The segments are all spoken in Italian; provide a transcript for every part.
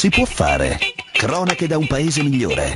Si può fare. Cronache da un paese migliore.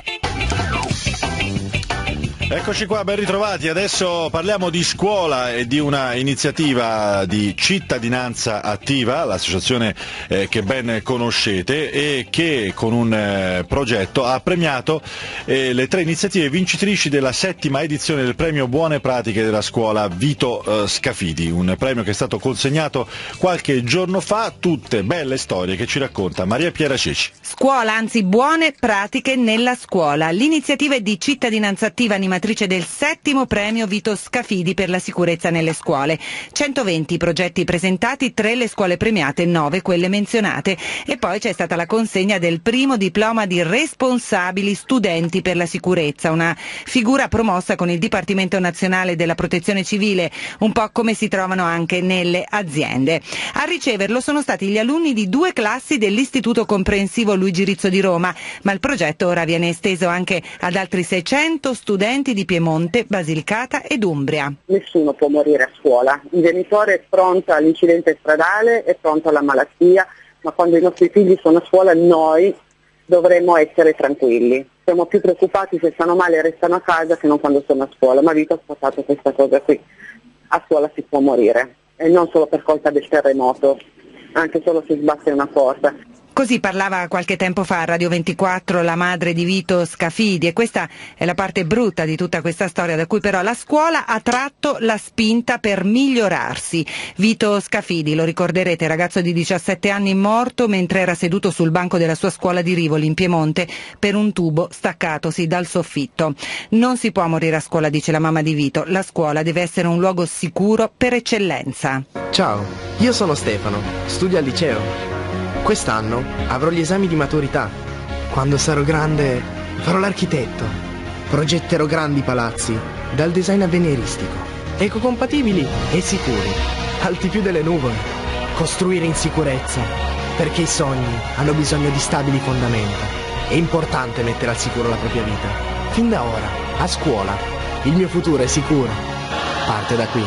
Eccoci qua, ben ritrovati. Adesso parliamo di scuola e di una iniziativa di cittadinanza attiva, l'associazione che ben conoscete e che con un progetto ha premiato le 3 iniziative vincitrici della 7ª edizione del premio Buone Pratiche della scuola Vito Scafidi, un premio che è stato consegnato qualche giorno fa, tutte belle storie che ci racconta Maria Piera Ceci. Scuola, anzi buone pratiche nella scuola. L'iniziativa è di cittadinanza attiva animatrice del 7º premio Vito Scafidi per la sicurezza nelle scuole. 120 progetti presentati, 3 le scuole premiate, 9 quelle menzionate. E poi c'è stata la consegna del primo diploma di responsabili studenti per la sicurezza, una figura promossa con il Dipartimento Nazionale della Protezione Civile, un po' come si trovano anche nelle aziende. A riceverlo sono stati gli alunni di 2 classi dell'Istituto Comprensivo Luigi Rizzo di Roma, ma il progetto ora viene esteso anche ad altri 600 studenti di Piemonte, Basilicata ed Umbria. Nessuno può morire a scuola, il genitore è pronto all'incidente stradale, è pronto alla malattia, ma quando i nostri figli sono a scuola noi dovremmo essere tranquilli. Siamo più preoccupati se stanno male e restano a casa che non quando sono a scuola, ma Vito ha spostato questa cosa qui. A scuola si può morire, e non solo per colpa del terremoto, anche solo se sbatte una porta. Così parlava qualche tempo fa a Radio 24 la madre di Vito Scafidi, e questa è la parte brutta di tutta questa storia, da cui però la scuola ha tratto la spinta per migliorarsi. Vito Scafidi, lo ricorderete, ragazzo di 17 anni morto mentre era seduto sul banco della sua scuola di Rivoli in Piemonte per un tubo staccatosi dal soffitto. Non si può morire a scuola, dice la mamma di Vito, la scuola deve essere un luogo sicuro per eccellenza. Ciao, io sono Stefano, studio al liceo. Quest'anno avrò gli esami di maturità. Quando sarò grande farò l'architetto. Progetterò grandi palazzi, dal design avveniristico, ecocompatibili e sicuri, alti più delle nuvole. Costruire in sicurezza, perché i sogni hanno bisogno di stabili fondamenta. È importante mettere al sicuro la propria vita. Fin da ora, a scuola, il mio futuro è sicuro. Parte da qui.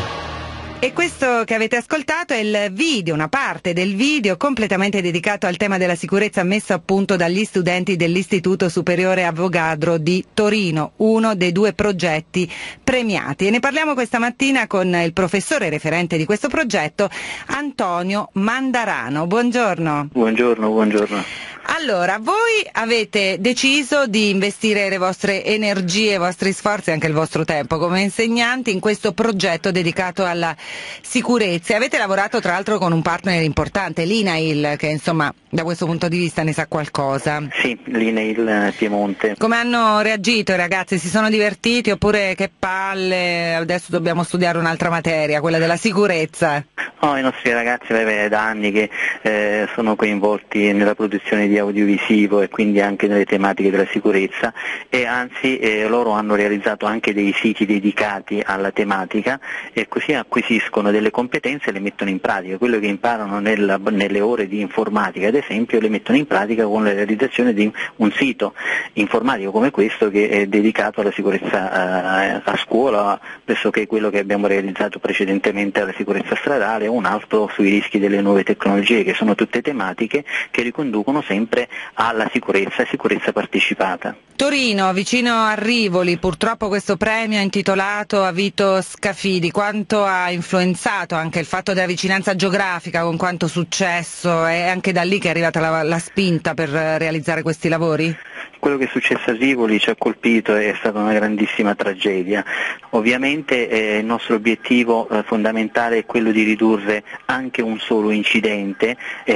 E questo che avete ascoltato è il video, una parte del video completamente dedicato al tema della sicurezza messo a punto dagli studenti dell'Istituto Superiore Avogadro di Torino, uno dei 2 progetti premiati. E ne parliamo questa mattina con il professore referente di questo progetto, Antonio Mandarano. Buongiorno. Buongiorno. Allora, voi avete deciso di investire le vostre energie, i vostri sforzi e anche il vostro tempo come insegnanti in questo progetto dedicato alla sicurezza. Avete lavorato tra l'altro con un partner importante, l'INAIL, che insomma da questo punto di vista ne sa qualcosa. Sì, l'INAIL Piemonte. Come hanno reagito i ragazzi? Si sono divertiti oppure che palle, adesso dobbiamo studiare un'altra materia, quella della sicurezza? No, i nostri ragazzi da anni che sono coinvolti nella produzione di audiovisivo e quindi anche nelle tematiche della sicurezza, e anzi loro hanno realizzato anche dei siti dedicati alla tematica e così acquisiscono delle competenze e le mettono in pratica. Quello che imparano nelle ore di informatica ad esempio le mettono in pratica con la realizzazione di un sito informatico come questo, che è dedicato alla sicurezza a scuola, pressoché quello che abbiamo realizzato precedentemente alla sicurezza stradale, un altro sui rischi delle nuove tecnologie, che sono tutte tematiche che riconducono sempre alla sicurezza partecipata. Torino, vicino a Rivoli, purtroppo questo premio è intitolato a Vito Scafidi. Quanto ha influenzato anche il fatto della vicinanza geografica, con quanto successo? È anche da lì che è arrivata la spinta per realizzare questi lavori? Quello che è successo a Rivoli ci ha colpito, è stata una grandissima tragedia. Ovviamente il nostro obiettivo fondamentale è quello di ridurre anche un solo incidente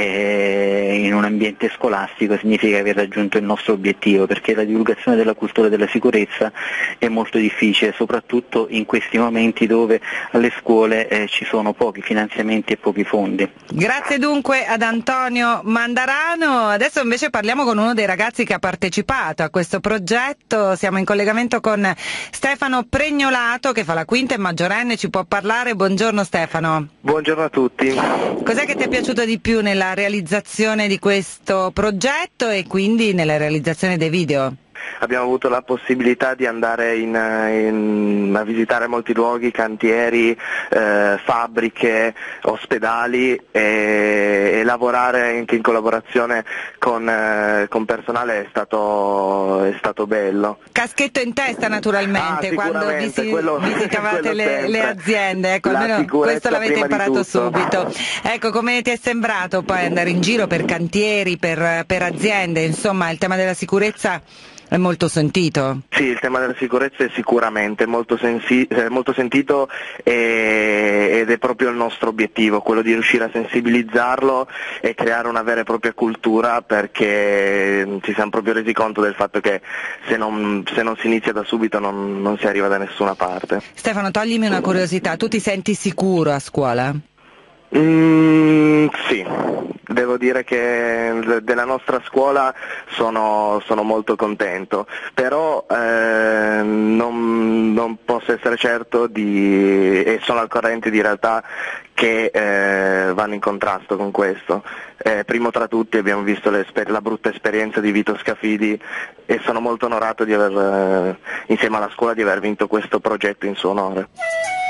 in un ambiente scolastico. Significa aver raggiunto il nostro obiettivo, perché la divulgazione della cultura della sicurezza è molto difficile, soprattutto in questi momenti dove alle scuole ci sono pochi finanziamenti e pochi fondi. Grazie dunque ad Antonio Mandarano. Adesso invece parliamo con uno dei ragazzi che ha partecipato a questo progetto. Siamo in collegamento con Stefano Pregnolato, che fa la quinta, è maggiorenne, ci può parlare. Buongiorno Stefano. Buongiorno a tutti. Cos'è che ti è piaciuto di più nella realizzazione di questo progetto e quindi nella realizzazione dei video? Abbiamo avuto la possibilità di andare a visitare molti luoghi, cantieri, fabbriche, ospedali e lavorare anche in collaborazione con personale è stato bello. Caschetto in testa naturalmente quando visitavate le aziende, ecco, almeno questo l'avete imparato subito. Ecco, come ti è sembrato poi andare in giro per cantieri, per aziende, insomma il tema della sicurezza è molto sentito? Sì, il tema della sicurezza è sicuramente molto sentito ed è proprio il nostro obiettivo, quello di riuscire a sensibilizzarlo e creare una vera e propria cultura, perché ci siamo proprio resi conto del fatto che se non si inizia da subito non si arriva da nessuna parte. Stefano, toglimi una curiosità, tu ti senti sicuro a scuola? Sì, devo dire che della nostra scuola sono molto contento, però non posso essere certo e sono al corrente di realtà che vanno in contrasto con questo. Primo tra tutti abbiamo visto la brutta esperienza di Vito Scafidi e sono molto onorato insieme alla scuola di aver vinto questo progetto in suo onore.